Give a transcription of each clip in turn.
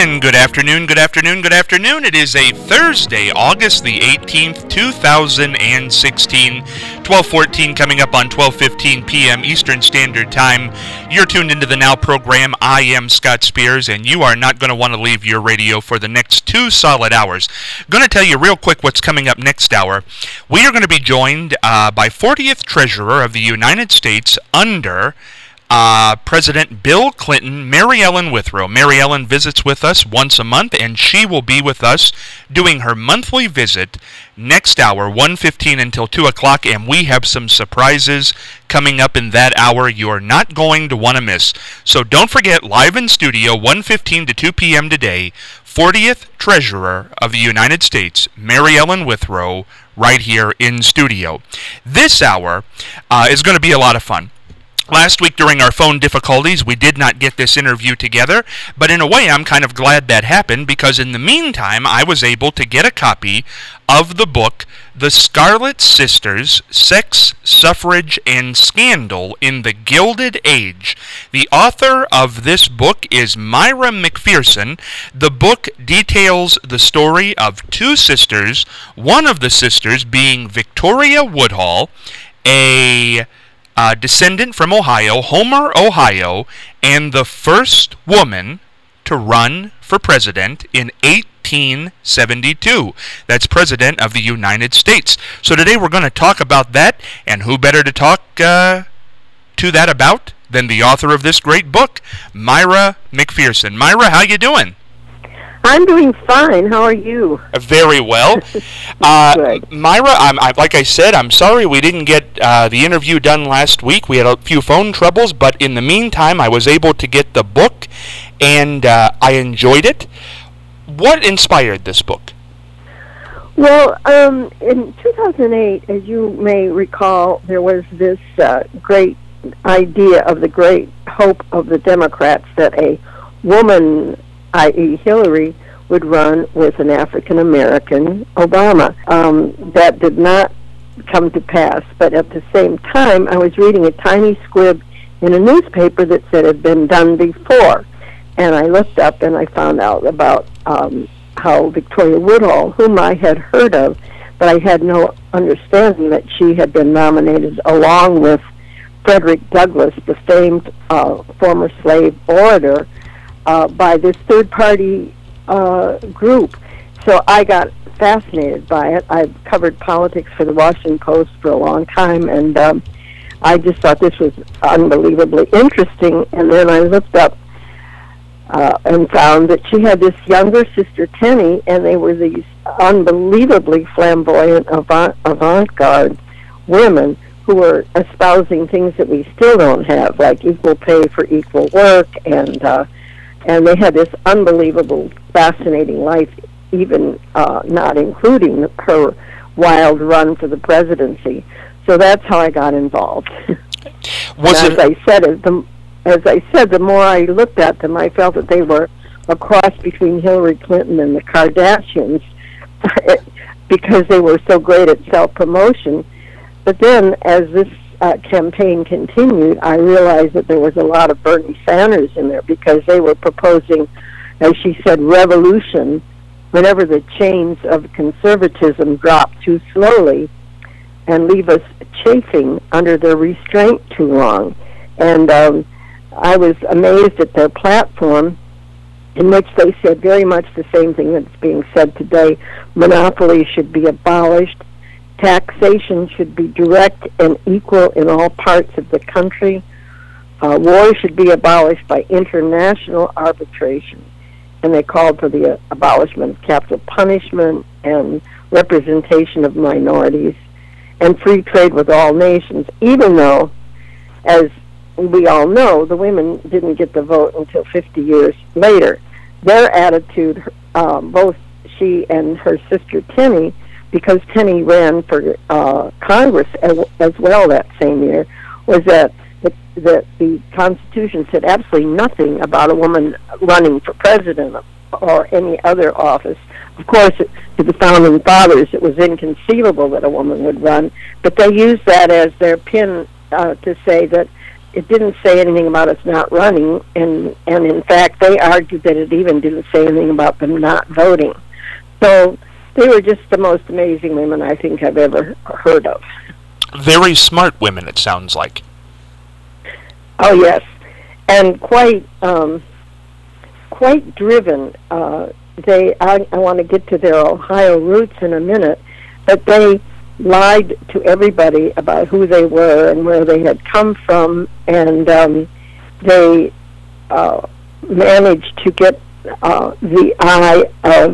And good afternoon, good afternoon, good afternoon. It is a Thursday, August the 18th, 2016, 12:14 coming up on 12:15 p.m. Eastern Standard Time. You're tuned into the Now program. I am Scott Spears, and you are not going to want to leave your radio for the next 2 solid hours. Going to tell you real quick what's coming up next hour. We are going to be joined by 40th Treasurer of the United States under President Bill Clinton, Mary Ellen Withrow. Mary Ellen visits with us once a month, and she will be with us doing her monthly visit next hour, 1:15 until 2 o'clock, and we have some surprises coming up in that hour you are not going to want to miss. So don't forget, live in studio, 1:15 to 2 p.m. today, 40th Treasurer of the United States, Mary Ellen Withrow, right here in studio. This hour is going to be a lot of fun. Last week during our phone difficulties, we did not get this interview together, but in a way I'm kind of glad that happened because in the meantime I was able to get a copy of the book, The Scarlet Sisters, Sex, Suffrage, and Scandal in the Gilded Age. The author of this book is Myra McPherson. The book details the story of 2 sisters, one of the sisters being Victoria Woodhull, a descendant from Ohio, Homer, Ohio, and the first woman to run for president in 1872. That's President of the United States. So today we're going to talk about that, and who better to talk to that about than the author of this great book, Myra McPherson. Myra, how you doing? I'm doing fine. How are you? Very well. Myra, like I said, I'm sorry we didn't get the interview done last week. We had a few phone troubles, but in the meantime, I was able to get the book, and I enjoyed it. What inspired this book? Well, in 2008, as you may recall, there was this great idea of the great hope of the Democrats that a woman, i.e. Hillary, would run with an African-American Obama. That did not come to pass, but at the same time, I was reading a tiny squib in a newspaper that said it had been done before, and I looked up and I found out about how Victoria Woodhull, whom I had heard of, but I had no understanding that she had been nominated along with Frederick Douglass, the famed former slave orator, by this third-party group. So I got fascinated by it. I've covered politics for the Washington Post for a long time, and I just thought this was unbelievably interesting. And then I looked up and found that she had this younger sister, Tenny, and they were these unbelievably flamboyant avant-garde women who were espousing things that we still don't have, like equal pay for equal work, and they had this unbelievable, fascinating life, even not including her wild run for the presidency. So that's how I got involved. As I said, the more I looked at them, I felt that they were a cross between Hillary Clinton and the Kardashians because they were so great at self-promotion. But then, as this campaign continued, I realized that there was a lot of Bernie Sanders in there because they were proposing, as she said, revolution whenever the chains of conservatism drop too slowly and leave us chafing under their restraint too long. And I was amazed at their platform, in which they said very much the same thing that's being said today. Monopoly should be abolished. Taxation should be direct and equal in all parts of the country. War should be abolished by international arbitration. And they called for the abolishment of capital punishment and representation of minorities and free trade with all nations, even though, as we all know, the women didn't get the vote until 50 years later. Their attitude, both she and her sister Tenny, because Tenny ran for Congress as well that same year, was that the Constitution said absolutely nothing about a woman running for president or any other office. Of course, to the Founding Fathers, it was inconceivable that a woman would run, but they used that as their pin to say that it didn't say anything about us not running, and in fact, they argued that it even didn't say anything about them not voting. So they were just the most amazing women I think I've ever heard of. Very smart women, it sounds like. Oh yes, and quite driven. I want to get to their Ohio roots in a minute, but they lied to everybody about who they were and where they had come from, and they managed to get the eye of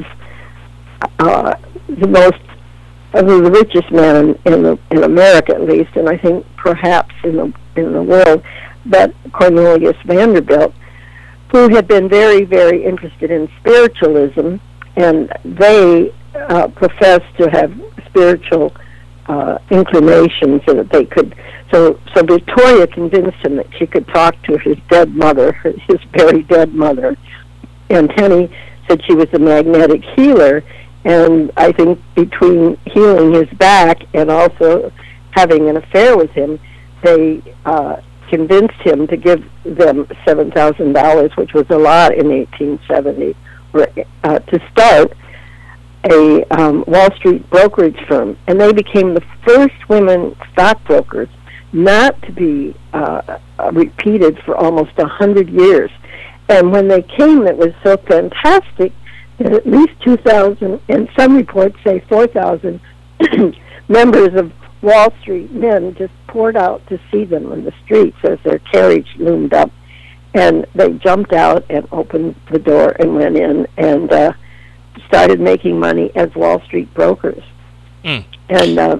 the richest man in America, at least, and I think perhaps in the world, but Cornelius Vanderbilt, who had been very, very interested in spiritualism, and they professed to have spiritual inclinations, so that they could. So Victoria convinced him that she could talk to his dead mother, his very dead mother, and Henny said she was a magnetic healer. And I think between healing his back and also having an affair with him, they convinced him to give them $7,000, which was a lot in 1870, to start a Wall Street brokerage firm. And they became the first women stockbrokers not to be repeated for almost 100 years. And when they came, it was so fantastic that at least 2,000, and some reports say 4,000, members of Wall Street men just poured out to see them in the streets as their carriage loomed up. And they jumped out and opened the door and went in and started making money as Wall Street brokers. Mm. And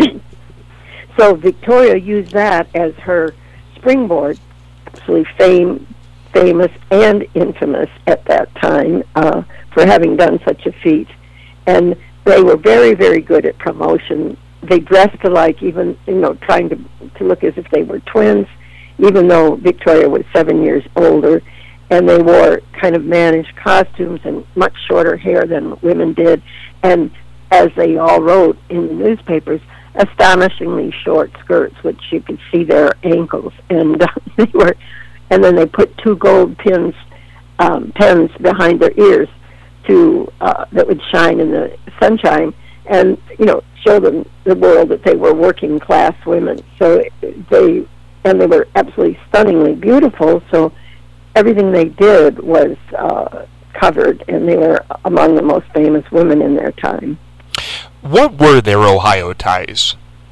so Victoria used that as her springboard, absolutely famous and infamous at that time for having done such a feat. And they were very, very good at promotion. They dressed alike, even, trying to look as if they were twins, even though Victoria was 7 years older. And they wore kind of managed costumes and much shorter hair than women did. And as they all wrote in the newspapers, astonishingly short skirts, which you could see their ankles. And and then they put 2 gold pens behind their ears that would shine in the sunshine, and show them the world that they were working class women. So they were absolutely stunningly beautiful. So everything they did was covered, and they were among the most famous women in their time. What were their Ohio ties?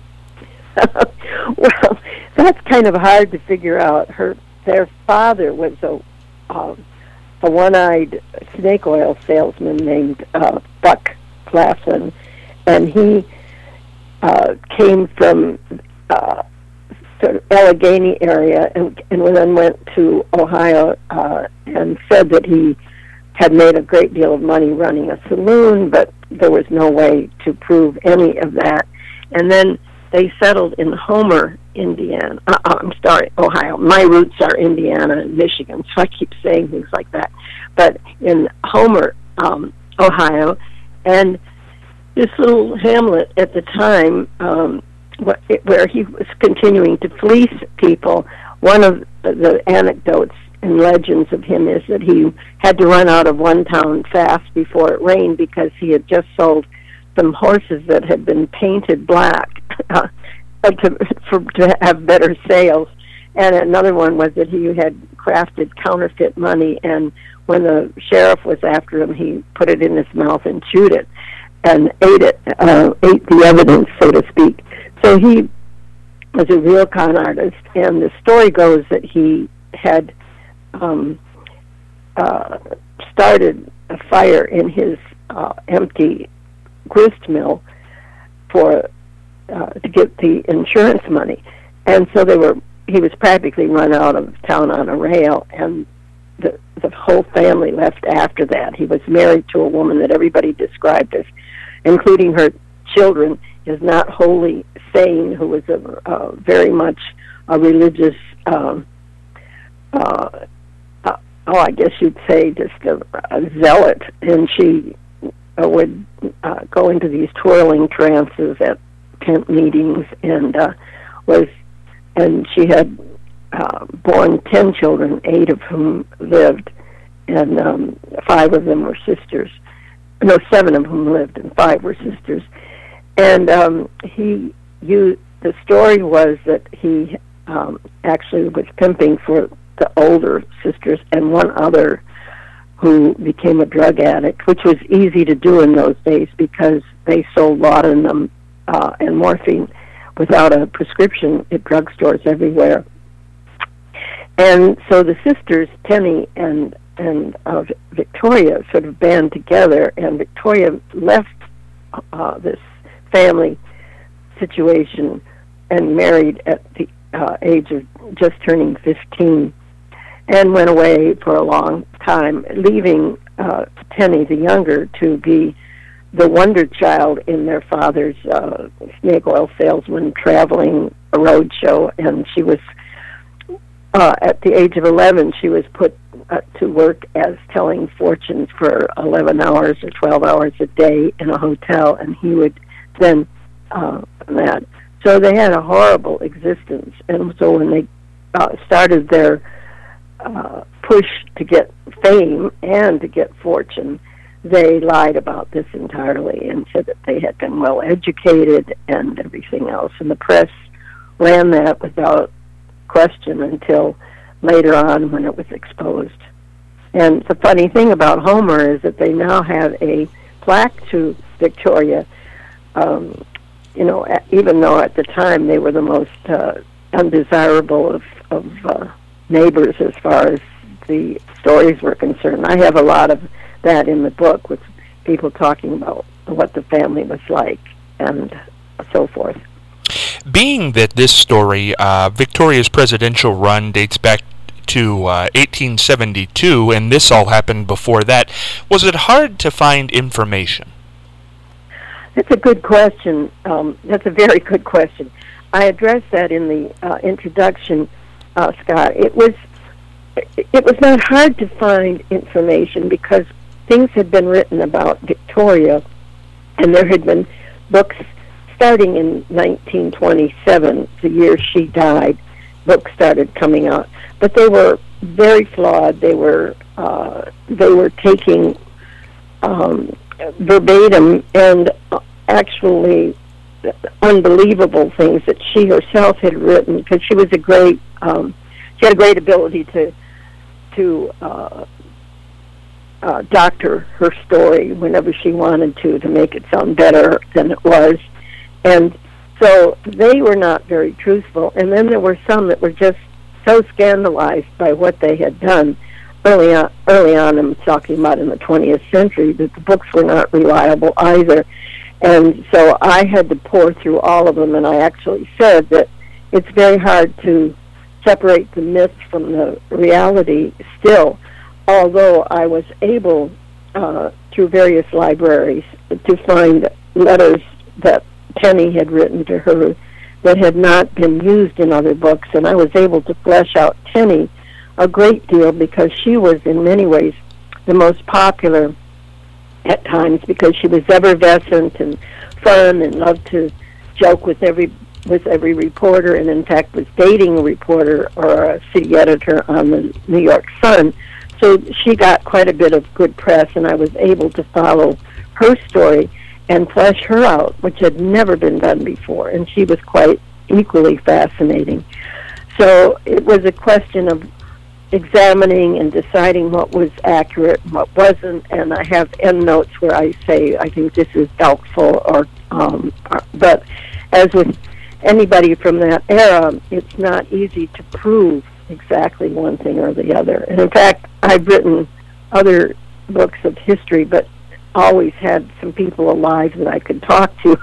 Well, that's kind of hard to figure out. Their father was a one-eyed snake oil salesman named Buck Claflin, and he came from sort of Allegheny area, and then went to Ohio and said that he had made a great deal of money running a saloon, but there was no way to prove any of that. And then they settled in Homer, Indiana. Ohio. My roots are Indiana and Michigan, so I keep saying things like that. But in Homer, Ohio, and this little hamlet at the time, where he was continuing to fleece people, one of the anecdotes and legends of him is that he had to run out of one town fast before it rained because he had just sold some horses that had been painted black to have better sales. And another one was that he had crafted counterfeit money, and when the sheriff was after him, he put it in his mouth and chewed it and ate the evidence, so to speak. So he was a real con artist, and the story goes that he had started a fire in his empty grist mill to get the insurance money, and so he was practically run out of town on a rail, and the whole family left after that. He was married to a woman that everybody described as, including her children, is not wholly sane, who was very much a religious, I guess you'd say just a zealot, and she would go into these twirling trances at tent meetings, and she had born 10 children, 8 of whom lived, and 5 of them were sisters. No, 7 of whom lived, and 5 were sisters. And the story was that he actually was pimping for the older sisters and one other who became a drug addict, which was easy to do in those days because they sold laudanum and morphine without a prescription at drugstores everywhere. And so the sisters, Tenny and Victoria, sort of band together, and Victoria left this family situation and married at the age of just turning 15, and went away for a long time, leaving Tenny, the younger, to be the wonder child in their father's snake oil salesman traveling a road show. And she was, at the age of 11, she was put to work as telling fortunes for 11 hours or 12 hours a day in a hotel, and he would then that. So they had a horrible existence, and so when they started their push to get fame and to get fortune, they lied about this entirely and said that they had been well educated and everything else. And the press ran that without question until later on when it was exposed. And the funny thing about Homer is that they now have a plaque to Victoria, even though at the time they were the most undesirable of neighbors as far as the stories were concerned. I have a lot of that in the book with people talking about what the family was like and so forth. Being that this story, Victoria's presidential run, dates back to 1872, and this all happened before that, was it hard to find information? That's a good question. That's a very good question. I addressed that in the introduction, Scott. It was not hard to find information because things had been written about Victoria, and there had been books starting in 1927, the year she died. Books started coming out, but they were very flawed. They were taking verbatim and actually unbelievable things that she herself had written, because she was she had a great ability to doctor her story whenever she wanted to make it sound better than it was. And so they were not very truthful. And then there were some that were just so scandalized by what they had done early on, I'm talking about in the 20th century, that the books were not reliable either. And so I had to pour through all of them, and I actually said that it's very hard to separate the myth from the reality still, although I was able, through various libraries, to find letters that Tenny had written to her that had not been used in other books, and I was able to flesh out Tenny a great deal because she was in many ways the most popular at times, because she was effervescent and fun and loved to joke with every reporter, and in fact was dating a reporter or a city editor on the New York Sun. So she got quite a bit of good press, and I was able to follow her story and flesh her out, which had never been done before, and she was quite equally fascinating. So it was a question of examining and deciding what was accurate and what wasn't, and I have endnotes where I say, I think this is doubtful, but as with anybody from that era, it's not easy to prove exactly one thing or the other. And in fact, I've written other books of history, but always had some people alive that I could talk to,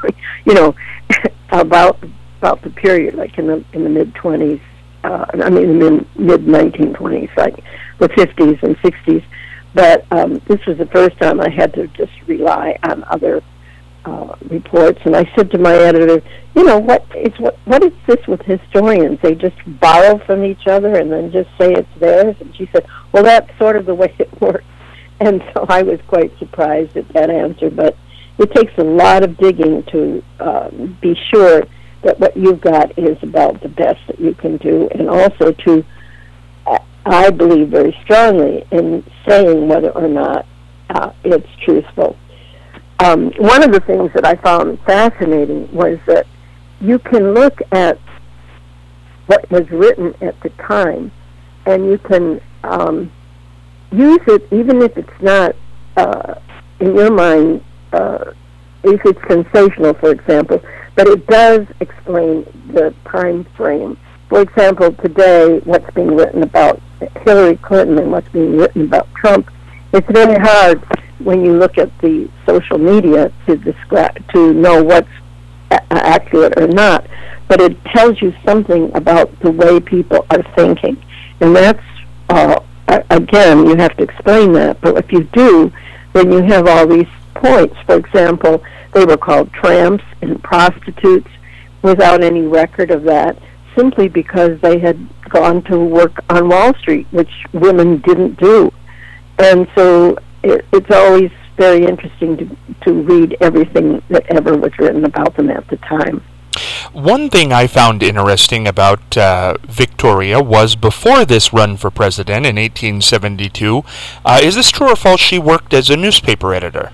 about the period, like in the mid-20s, the mid-1920s, like the 50s and 60s. But this was the first time I had to just rely on other reports. And I said to my editor, what is this with historians? They just borrow from each other and then just say it's theirs? And she said, well, that's sort of the way it works. And so I was quite surprised at that answer. But it takes a lot of digging to be sure that what you've got is about the best that you can do, and also to, I believe very strongly in saying whether or not it's truthful. One of the things that I found fascinating was that you can look at what was written at the time, and you can use it even if it's not, in your mind, if it's sensational, for example, but it does explain the time frame. For example, today, what's being written about Hillary Clinton and what's being written about Trump, it's very hard when you look at the social media to know what's accurate or not, but it tells you something about the way people are thinking. And that's, again, you have to explain that, but if you do, then you have all these points. For example, they were called tramps and prostitutes without any record of that, simply because they had gone to work on Wall Street, which women didn't do. And so it's always very interesting to read everything that ever was written about them at the time. One thing I found interesting about Victoria was before this run for president in 1872, is this true or false, she worked as a newspaper editor?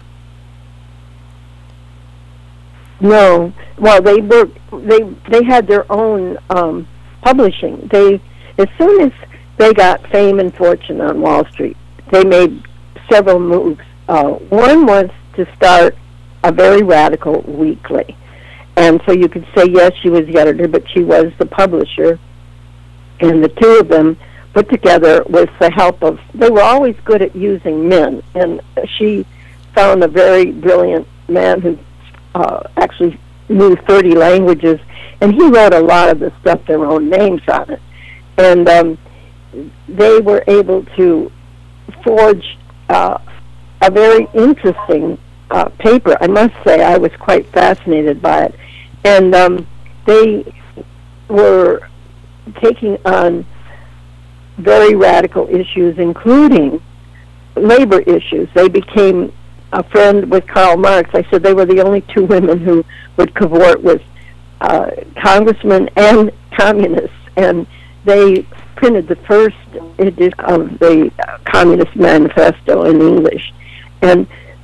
No. Well, they had their own publishing. As soon as they got fame and fortune on Wall Street, they made several moves. One was to start a very radical weekly. And so you could say, yes, she was the editor, but she was the publisher. And the two of them put together with the help of, they were always good at using men. And she found a very brilliant man who actually knew 30 languages. And he wrote a lot of the stuff, their own names on it. And they were able to forge a very interesting paper. I must say I was quite fascinated by it. And they were taking on very radical issues, including labor issues. They became a friend with Karl Marx. I said they were the only two women who would cavort with congressmen and communists. And they printed the first edition of the Communist Manifesto in English. And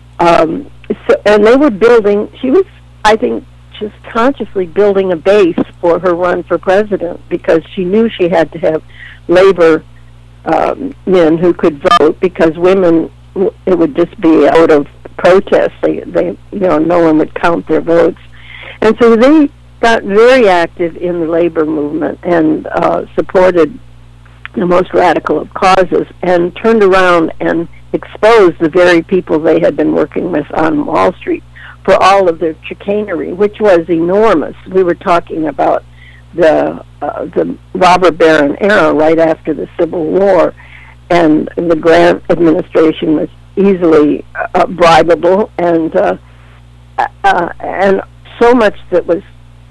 and they were building, she was, I think, just consciously building a base for her run for president, because she knew she had to have labor men who could vote, because women, it would just be out of protest. They no one would count their votes. And so they got very active in the labor movement and supported the most radical of causes, and turned around and exposed the very people they had been working with on Wall Street for all of their chicanery, which was enormous. We were talking about the robber baron era right after the Civil War, and the Grant administration was easily bribable, and so much that was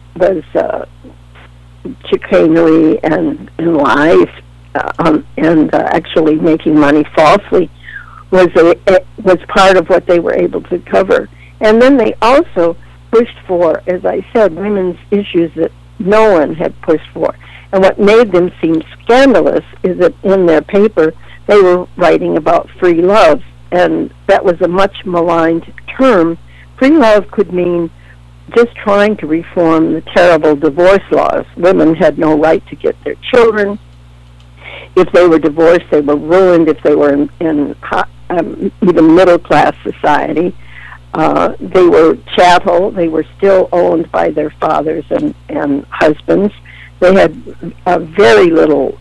chicanery and lies, and actually making money falsely was part of what they were able to cover. And then they also pushed for, as I said, women's issues that no one had pushed for. And what made them seem scandalous is that in their paper they were writing about free love, and that was a much maligned term. Free love could mean just trying to reform the terrible divorce laws. Women had no right to get their children. If they were divorced, they were ruined. If they were in even middle-class society, they were chattel. They were still owned by their fathers and husbands. They had very little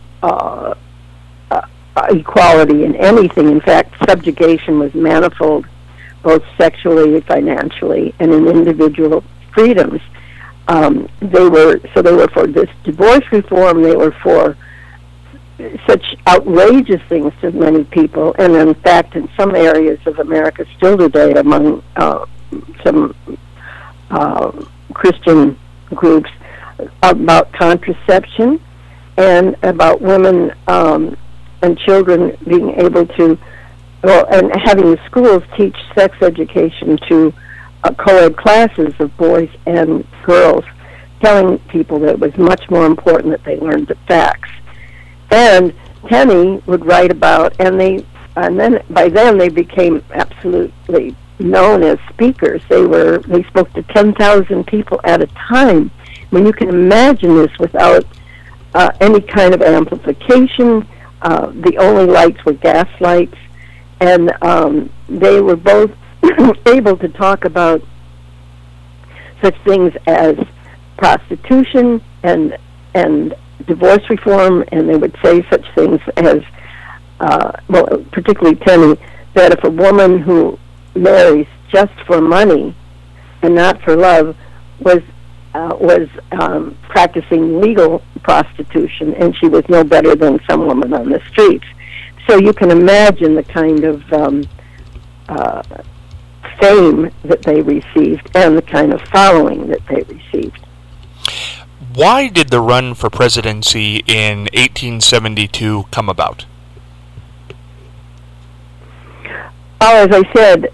equality in anything. In fact, subjugation was manifold, both sexually, financially, and in individual freedoms. They were for this divorce reform. They were for such outrageous things to many people, and in fact, in some areas of America still today, among some Christian groups, about contraception and about women and children being able to, and having the schools teach sex education to co-ed classes of boys and girls. telling people that it was much more important that they learned the facts. And Tenney would write about, and then by then they became absolutely known as speakers. They spoke to 10,000 people at a time. I mean, you can imagine this without any kind of amplification. The only lights were gas lights, and they were both able to talk about such things as prostitution and divorce reform, and they would say such things as, particularly Tenney, that if a woman who marries just for money and not for love was practicing legal prostitution, and she was no better than some woman on the streets. So you can imagine the kind of fame that they received and the kind of following that they received. Why did the run for presidency in 1872 come about? As I said,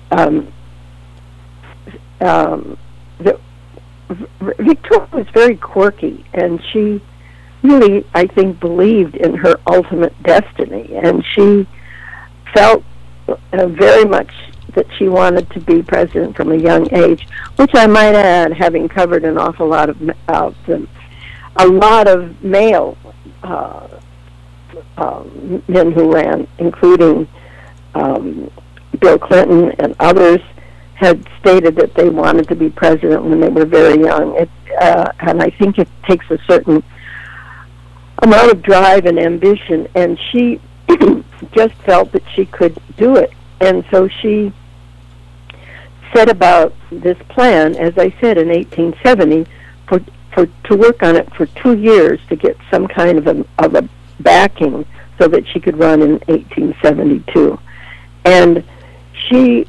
Victoria was very quirky, and she really, I think, believed in her ultimate destiny, and she felt very much that she wanted to be president from a young age, which I might add, having covered an awful lot of male men who ran, including Bill Clinton and others, had stated that they wanted to be president when they were very young. And I think it takes a certain amount of drive and ambition, and she just felt that she could do it. And so she set about this plan, as I said, in 1870, to work on it for 2 years to get some kind of a backing so that she could run in 1872. And she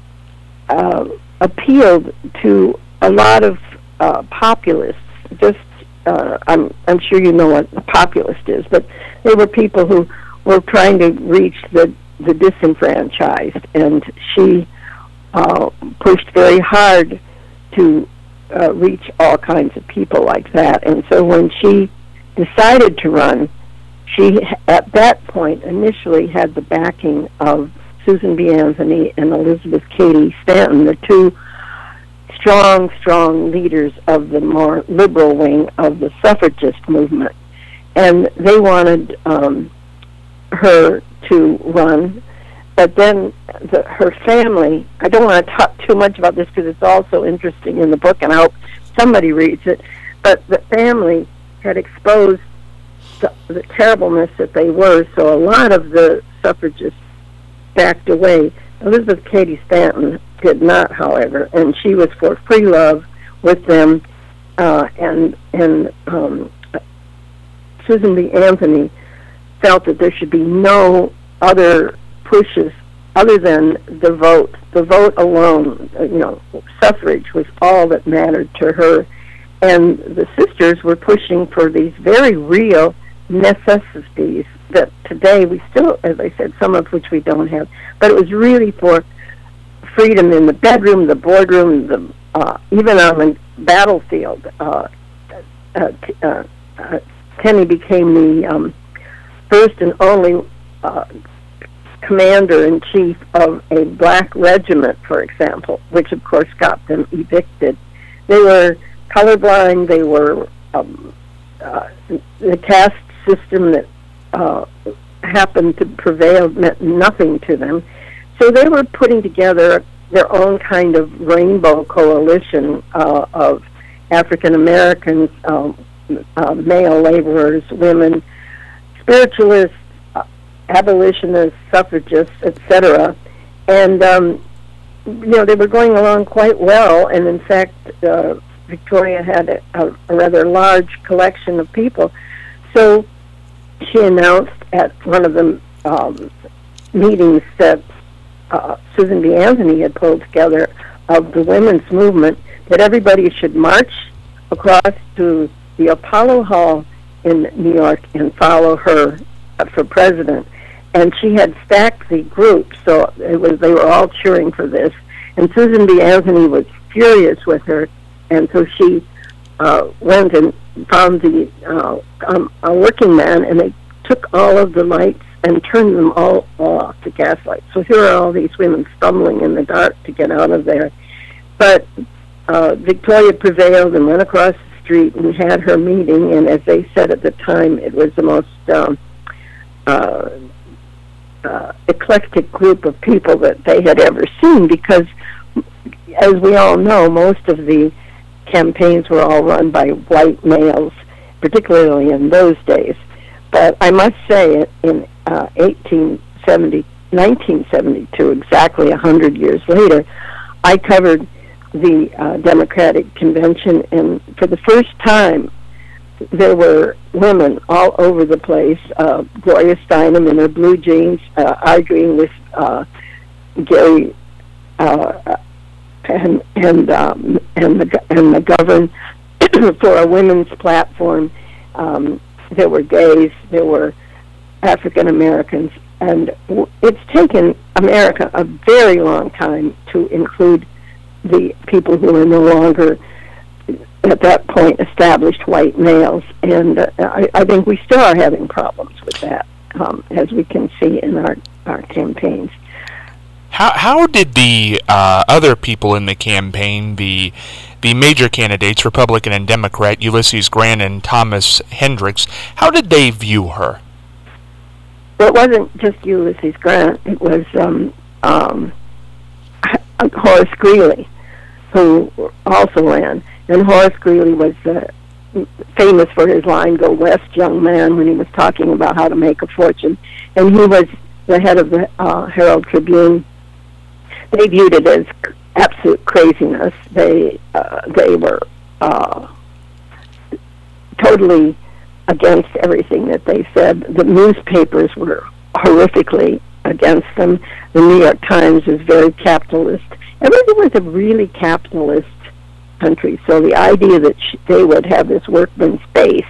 appealed to a lot of populists. I'm sure you know what a populist is, but they were people who were trying to reach the disenfranchised, and she pushed very hard to reach all kinds of people like that. And so when she decided to run, she, at that point, initially had the backing of Susan B. Anthony and Elizabeth Cady Stanton, the two strong leaders of the more liberal wing of the suffragist movement. And they wanted her to run, but then her family, I don't want to talk too much about this because it's also interesting in the book, and I hope somebody reads it, but the family had exposed the terribleness that they were, so a lot of the suffragists backed away. Elizabeth Cady Stanton did not, however, and she was for free love with them, and Susan B. Anthony felt that there should be no other pushes other than the vote. The vote alone, suffrage was all that mattered to her. And the sisters were pushing for these very real necessities that today we still, as I said, some of which we don't have. But it was really for freedom in the bedroom, the boardroom, even on the battlefield. Tenney became the first and only commander-in-chief of a black regiment, for example, which of course got them evicted. They were colorblind. They were the caste system that happened to prevail meant nothing to them. So they were putting together their own kind of rainbow coalition of African Americans, male laborers, women, spiritualists, abolitionists, suffragists, etc. And they were going along quite well. And in fact, Victoria had a rather large collection of people. So she announced at one of the meetings that Susan B. Anthony had pulled together of the women's movement that everybody should march across to the Apollo Hall in New York and follow her for president. And she had stacked the group, so they were all cheering for this. And Susan B. Anthony was furious with her, and so she went and found a working man, and they took all of the lights and turned them all off, the gas lights. So here are all these women stumbling in the dark to get out of there. But Victoria prevailed and went across the street and had her meeting, and as they said at the time, it was the most eclectic group of people that they had ever seen, because, as we all know, most of the campaigns were all run by white males, particularly in those days. But I must say, in 1972, exactly 100 years later, I covered the Democratic Convention, and for the first time, there were women all over the place. Gloria Steinem in her blue jeans, arguing with Gary and McGovern for a women's platform. There were gays, there were African Americans, and it's taken America a very long time to include the people who are no longer, at that point, established white males. And I think we still are having problems with that, as we can see in our campaigns. How did the other people in the campaign, the major candidates, Republican and Democrat, Ulysses Grant and Thomas Hendricks, how did they view her? Well, it wasn't just Ulysses Grant. It was Horace Greeley, who also ran. And Horace Greeley was famous for his line, "Go West, young man," when he was talking about how to make a fortune. And he was the head of the Herald Tribune. They viewed it as absolute craziness. They were totally against everything that they said. The newspapers were horrifically against them. The New York Times was very capitalist. Everything was a really capitalist country. So the idea that they would have this workman's base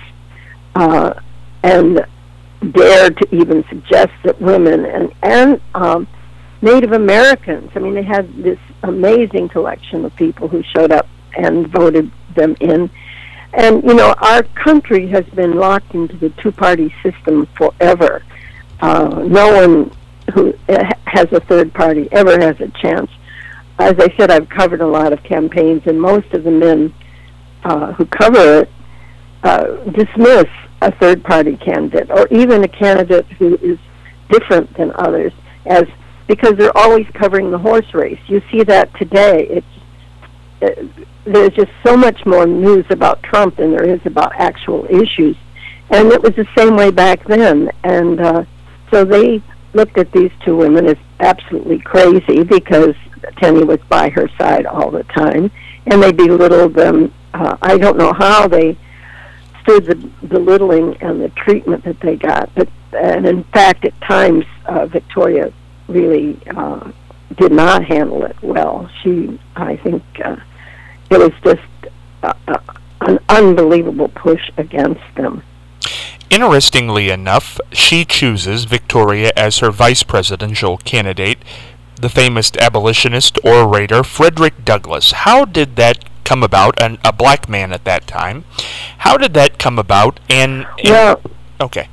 and dare to even suggest that women and Native Americans, I mean, they had this amazing collection of people who showed up and voted them in. And, you know, our country has been locked into the two-party system forever. No one who has a third party ever has a chance. As I said, I've covered a lot of campaigns, and most of the men who cover it dismiss a third-party candidate, or even a candidate who is different than others, because they're always covering the horse race. You see that today. There's just so much more news about Trump than there is about actual issues. And it was the same way back then. And so they looked at these two women as absolutely crazy, because Tenney was by her side all the time, and they belittled them. I don't know how they stood the belittling and the treatment that they got. And in fact, at times, Victoria really did not handle it well. I think it was just an unbelievable push against them. Interestingly enough, she chooses Victoria as her vice presidential candidate, the famous abolitionist orator Frederick Douglass. How did that come about? A black man at that time. How did that come about? Okay.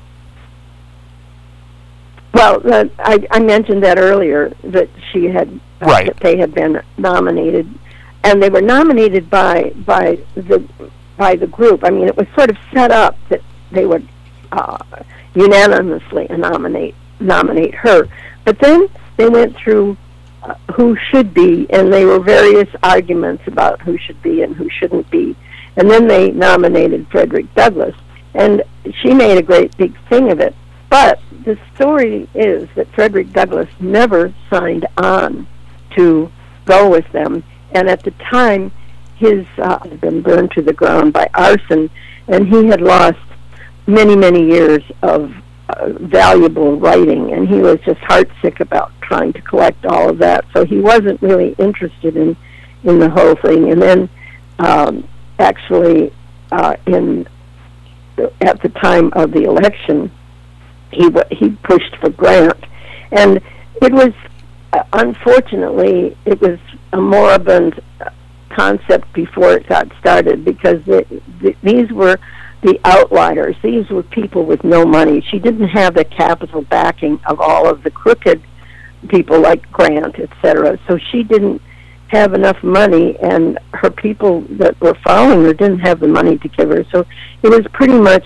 Well, I mentioned that earlier, that she had that they had been nominated, and they were nominated by the group. I mean, it was sort of set up that they would unanimously nominate her. But then they went through who should be, and there were various arguments about who should be and who shouldn't be. And then they nominated Frederick Douglass, and she made a great big thing of it. But the story is that Frederick Douglass never signed on to go with them, and at the time, his had been burned to the ground by arson, and he had lost many, many years of valuable writing, and he was just heartsick about trying to collect all of that, so he wasn't really interested in the whole thing. And then actually at the time of the election, he pushed for Grant, and it was unfortunately it was a moribund concept before it got started, because these were the outliers. These were people with no money. She didn't have the capital backing of all of the crooked people like Grant, etc. So she didn't have enough money, and her people that were following her didn't have the money to give her. So it was pretty much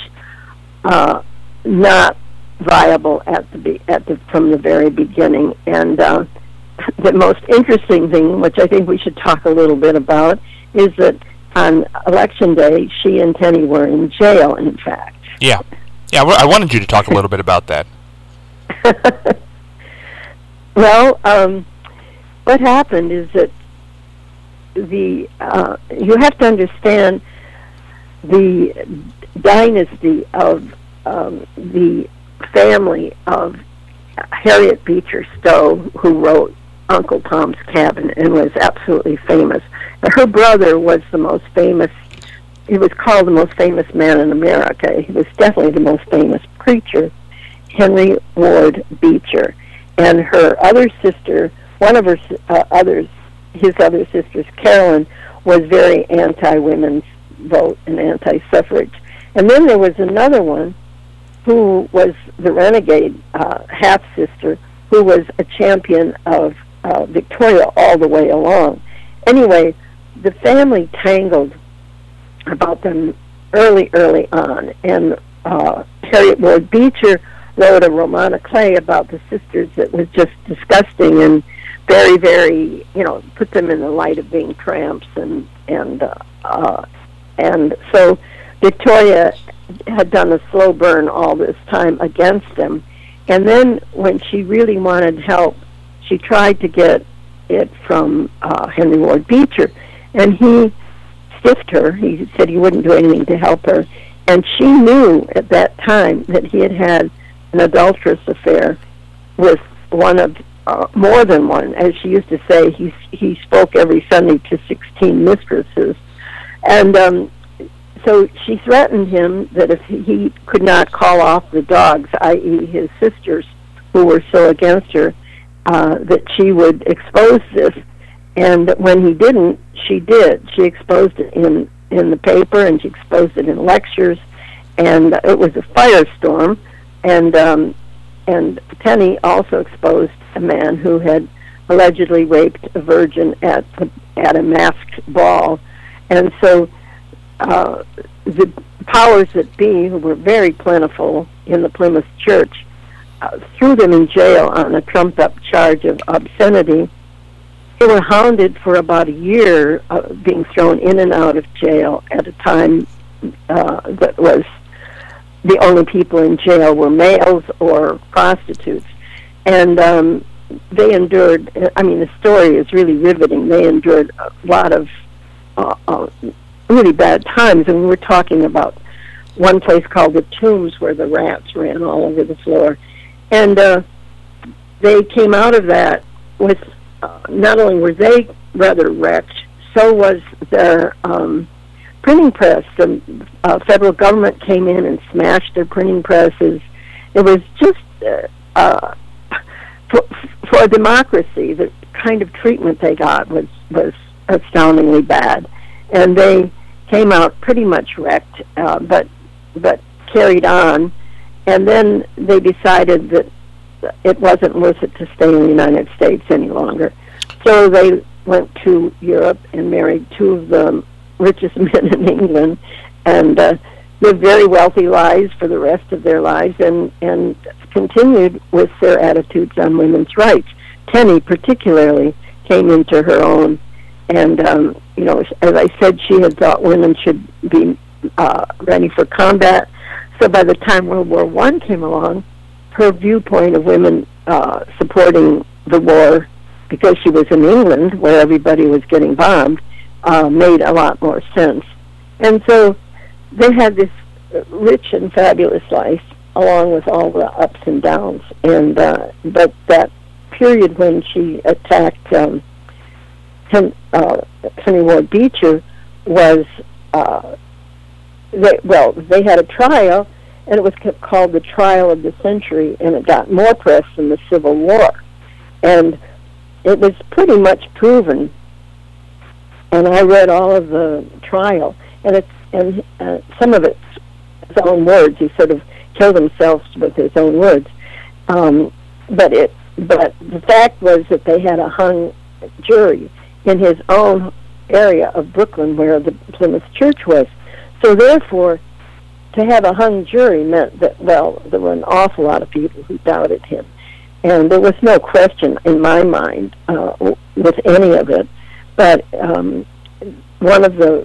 not viable from the very beginning. And the most interesting thing, which I think we should talk a little bit about, is that on Election Day, she and Tenney were in jail, in fact. Yeah, I wanted you to talk a little bit about that. Well, what happened is that you have to understand the dynasty of the family of Harriet Beecher Stowe, who wrote Uncle Tom's Cabin and was absolutely famous. Her brother was the most famous. He was called the most famous man in America. He was definitely the most famous preacher, Henry Ward Beecher. And her other sister, one of his other sisters, Carolyn, was very anti-women's vote and anti-suffrage. And then there was another one who was the renegade half-sister, who was a champion of Victoria all the way along. Anyway, the family tangled about them early on, and Harriet Ward Beecher wrote a roman à clef about the sisters that was just disgusting and very, very, put them in the light of being tramps, and so Victoria had done a slow burn all this time against them. And then when she really wanted help, she tried to get it from Henry Ward Beecher, and he stiffed her. He said he wouldn't do anything to help her. And she knew at that time that he had had an adulterous affair with one of, more than one. As she used to say, he spoke every Sunday to 16 mistresses. And so she threatened him that if he could not call off the dogs, i.e. his sisters, who were so against her, that she would expose this. And when he didn't, she did. She exposed it in the paper, and she exposed it in lectures, and it was a firestorm. And Tenney also exposed a man who had allegedly raped a virgin at a masked ball. And so the powers that be, who were very plentiful in the Plymouth Church, threw them in jail on a trumped-up charge of obscenity. They were hounded for about a year, being thrown in and out of jail at a time that was the only people in jail were males or prostitutes. And they endured, the story is really riveting. They endured a lot of really bad times, and we're talking about one place called the Tombs, where the rats ran all over the floor. And they came out of that with, not only were they rather wrecked, so was their printing press. The federal government came in and smashed their printing presses. It was just, for democracy, the kind of treatment they got was astoundingly bad. And they came out pretty much wrecked, but carried on. And then they decided that it wasn't worth it to stay in the United States any longer. So they went to Europe and married two of the richest men in England, and lived very wealthy lives for the rest of their lives, and continued with their attitudes on women's rights. Tenney particularly came into her own, and as I said, she had thought women should be ready for combat. So by the time World War I came along, her viewpoint of women supporting the war, because she was in England where everybody was getting bombed, made a lot more sense. And so they had this rich and fabulous life, along with all the ups and downs. And but that period when she attacked Henry Ward Beecher was, they had a trial, and it was called the trial of the century, and it got more press than the Civil War. And it was pretty much proven and I read all of the trial, and some of it's his own words. He sort of killed himself with his own words. But the fact was that they had a hung jury in his own area of Brooklyn where the Plymouth Church was. So therefore, to have a hung jury meant that, well, there were an awful lot of people who doubted him. And there was no question in my mind with any of it. But one of the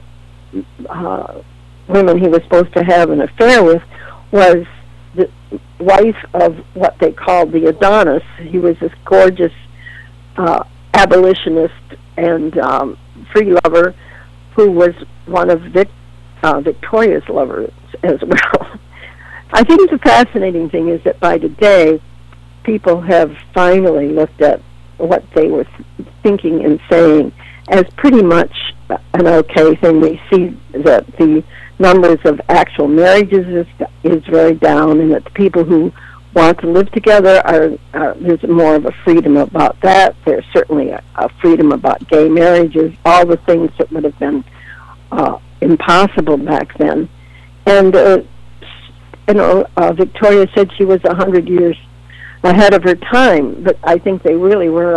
women he was supposed to have an affair with was the wife of what they called the Adonis. He was this gorgeous abolitionist and free lover who was one of Victoria's lovers as well. I think the fascinating thing is that by today, people have finally looked at what they were thinking and saying as pretty much an okay thing. We see that the numbers of actual marriages is very down, and that the people who want to live together there's more of a freedom about that. There's certainly a freedom about gay marriages, all the things that would have been impossible back then. And Victoria said she was 100 years ahead of her time, but I think they really were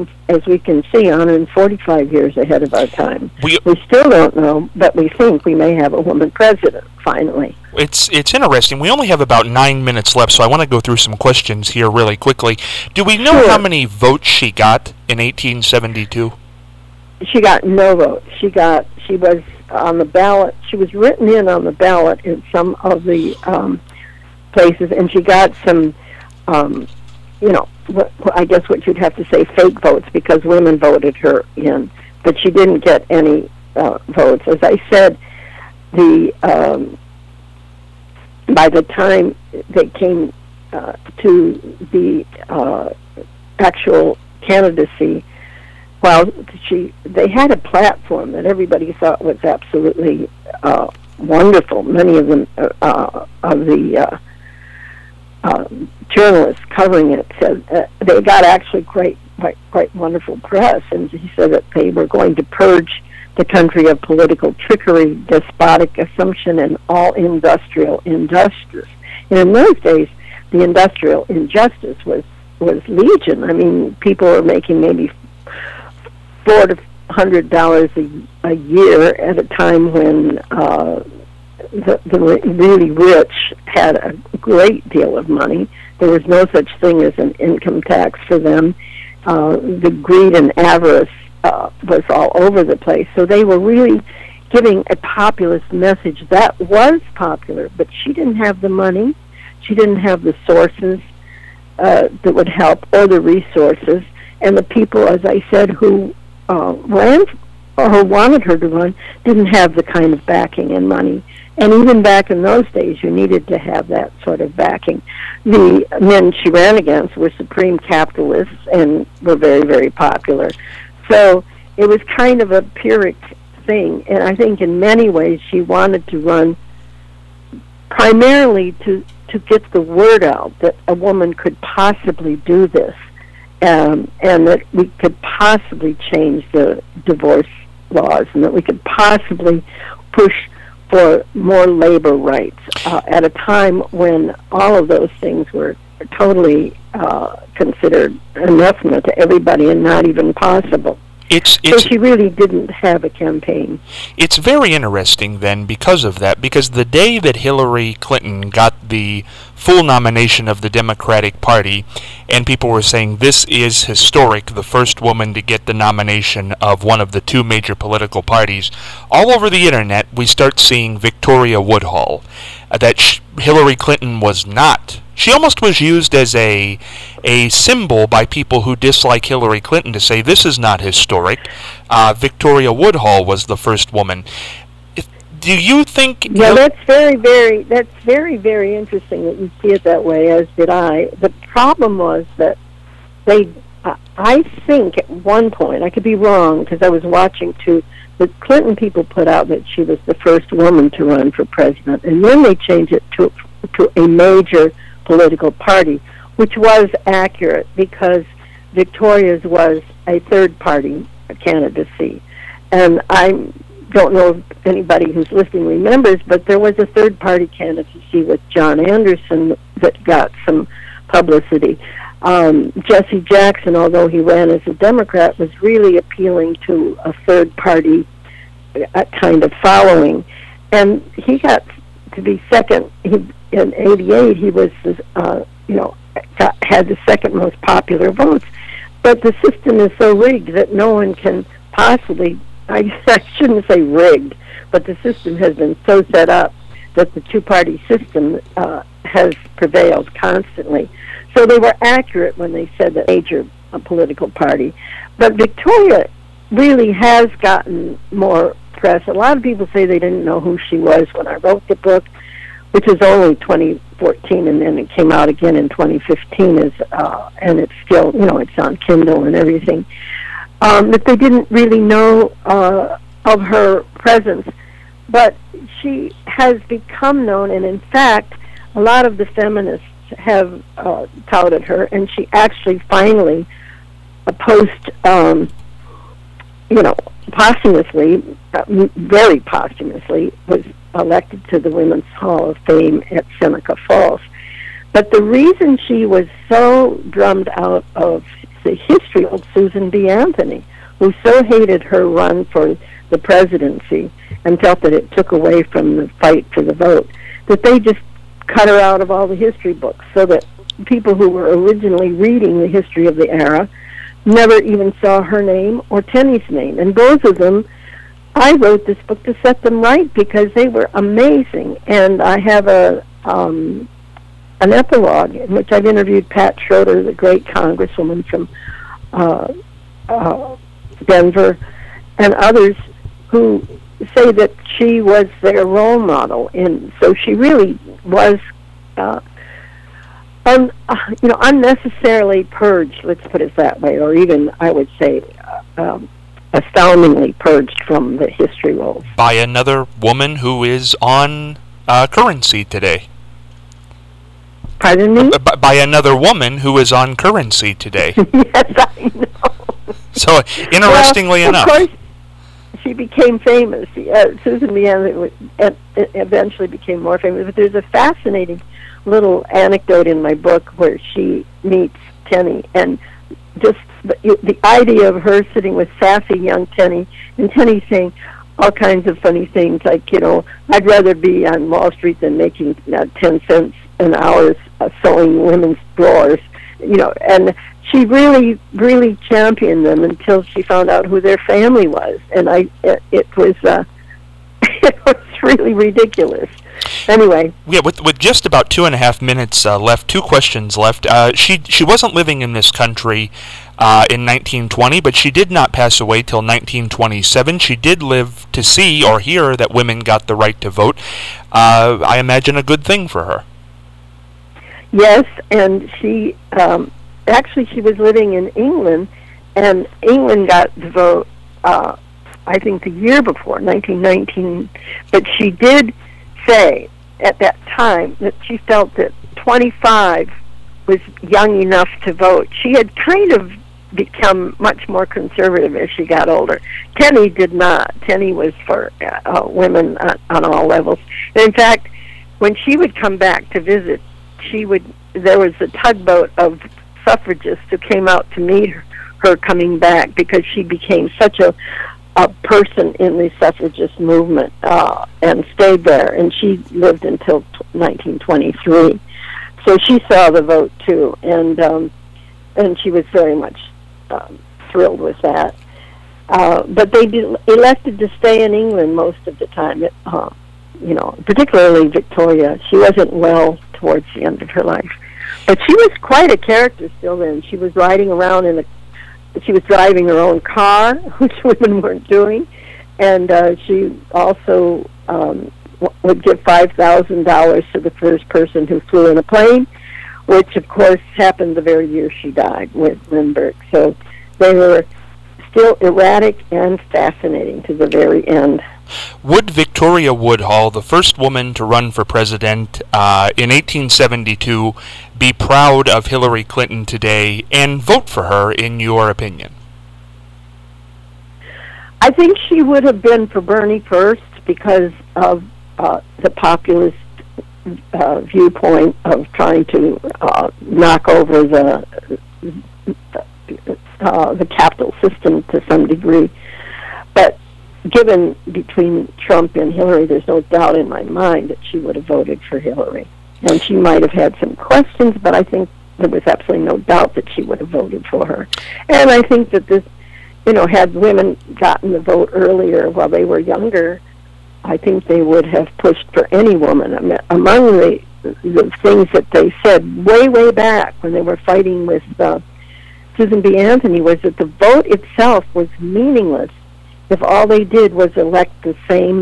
145 years ahead of our time. We still don't know, but we think we may have a woman president finally. It's interesting. We only have about 9 minutes left, so I want to go through some questions here really quickly. Do we know how many votes she got in 1872? She got no votes. She was on the ballot. She was written in on the ballot in some of the places, and she got some, I guess what you'd have to say fake votes, because women voted her in, but she didn't get any votes. As I said, by the time they came to the actual candidacy, they had a platform that everybody thought was absolutely wonderful. Many of them of the journalists covering it said they got actually quite wonderful press, and he said that they were going to purge the country of political trickery, despotic assumption, and all industrial injustice. And in those days, the industrial injustice was legion. I mean, people were making maybe $400 to $100 a year at a time when the really rich had a great deal of money. There was no such thing as an income tax for them. The greed and avarice was all over the place. So they were really giving a populist message that was popular, but she didn't have the money. She didn't have the sources that would help, or the resources. And the people, as I said, who ran or who wanted her to run didn't have the kind of backing and money. And even back in those days, you needed to have that sort of backing. The men she ran against were supreme capitalists and were very, very popular. So it was kind of a Pyrrhic thing. And I think in many ways she wanted to run primarily to get the word out that a woman could possibly do this, and that we could possibly change the divorce laws, and that we could possibly push for more labor rights at a time when all of those things were totally considered anathema to everybody and not even possible. So she really didn't have a campaign. It's very interesting then because of that, because the day that Hillary Clinton got the full nomination of the Democratic Party, and people were saying this is historic, the first woman to get the nomination of one of the two major political parties, all over the internet we start seeing Victoria Woodhull, that Hillary Clinton was not. She almost was used as a symbol by people who dislike Hillary Clinton to say this is not historic. Victoria Woodhull was the first woman. Do you think? Yeah, that's very, very interesting that you see it that way, as did I. The problem was that I think at one point, I could be wrong because I was watching too, the Clinton people put out that she was the first woman to run for president, and then they changed it to a major political party, which was accurate because Victoria's was a third party candidacy. and I don't know if anybody who's listening remembers, but there was a third-party candidacy with John Anderson that got some publicity. Jesse Jackson, although he ran as a Democrat, was really appealing to a third-party kind of following, and he got to be second. In '88, he was, had the second most popular votes. But the system is so rigged that no one can possibly, I shouldn't say rigged, but the system has been so set up that the two-party system has prevailed constantly. So they were accurate when they said that major political party. But Victoria really has gotten more press. A lot of people say they didn't know who she was when I wrote the book, which is only 2014, and then it came out again in 2015, and it's still, it's on Kindle and everything. That they didn't really know of her presence, but she has become known, and in fact, a lot of the feminists have touted her, and she actually finally, posthumously, very posthumously, was elected to the Women's Hall of Fame at Seneca Falls. But the reason she was so drummed out of the history of Susan B. Anthony, who so hated her run for the presidency and felt that it took away from the fight for the vote, that they just cut her out of all the history books, so that people who were originally reading the history of the era never even saw her name or Tenney's name. And both of them, I wrote this book to set them right, because they were amazing. And I have an epilogue in which I've interviewed Pat Schroeder, the great congresswoman from Denver, and others who say that she was their role model. And so she really was unnecessarily purged, let's put it that way, or even, I would say, astoundingly purged from the history roles. By another woman who is on Currency today. Pardon me? By another woman who is on Currency today. Yes, I know. So, interestingly enough. Of course, she became famous. Susan B. Anthony eventually became more famous. But there's a fascinating little anecdote in my book where she meets Tenney, and just the idea of her sitting with sassy young Tenney, and Tenney saying all kinds of funny things like, I'd rather be on Wall Street than making 10 cents an hour sewing women's drawers, and she really, really championed them until she found out who their family was, and it was it was really ridiculous. Anyway. Yeah, with just about 2.5 minutes left, 2 questions left. She wasn't living in this country in 1920, but she did not pass away till 1927. She did live to see or hear that women got the right to vote. I imagine a good thing for her. Yes, and she actually she was living in England, and England got the vote, I think, the year before, 1919. But she did say at that time that she felt that 25 was young enough to vote. She had kind of become much more conservative as she got older. Tenney did not. Tenney was for women on all levels. And in fact, when she would come back to visit, there was a tugboat of suffragists who came out to meet her coming back, because she became such a person in the suffragist movement, and stayed there, and she lived until 1923. So she saw the vote too, and she was very much thrilled with that. But they elected to stay in England most of the time. Particularly Victoria. She wasn't well towards the end of her life, but she was quite a character still then. She was riding around she was driving her own car, which women weren't doing, and she also would give $5,000 to the first person who flew in a plane, which of course happened the very year she died with Lindbergh. So they were still erratic and fascinating to the very end. Would Victoria Woodhull, the first woman to run for president in 1872, be proud of Hillary Clinton today and vote for her, in your opinion? I think she would have been for Bernie first because of the populist viewpoint of trying to knock over the capital system to some degree. But given between Trump and Hillary, there's no doubt in my mind that she would have voted for Hillary. And she might have had some questions, but I think there was absolutely no doubt that she would have voted for her. And I think that this, had women gotten the vote earlier while they were younger, I think they would have pushed for any woman. I mean, among the things that they said way back when they were fighting with Susan B. Anthony was that the vote itself was meaningless if all they did was elect the same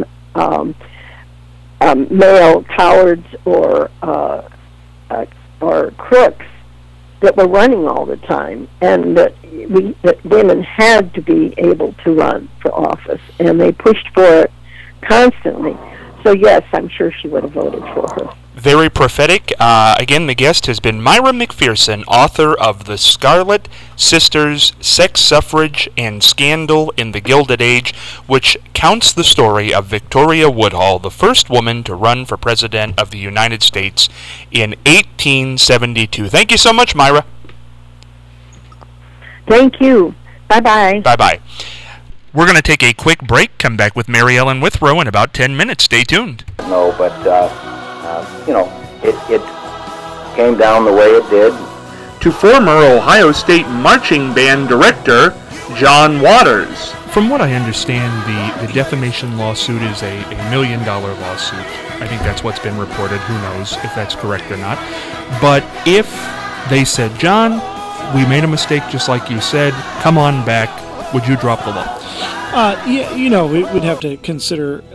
male cowards or crooks that were running all the time, and that women had to be able to run for office, and they pushed for it constantly. So yes, I'm sure she would have voted for her. Very prophetic. Again, the guest has been Myra McPherson, author of The Scarlet Sisters, Sex, Suffrage, and Scandal in the Gilded Age, which counts the story of Victoria Woodhull, the first woman to run for President of the United States in 1872. Thank you so much, Myra. Thank you. Bye-bye. Bye-bye. We're going to take a quick break, come back with Mary Ellen Withrow in about 10 minutes. Stay tuned. No, but, it came down the way it did. To former Ohio State Marching Band director, John Waters. From what I understand, the defamation lawsuit is a $1 million lawsuit. I think that's what's been reported. Who knows if that's correct or not. But if they said, John, we made a mistake just like you said, come on back, would you drop the law? Yeah, we'd have to consider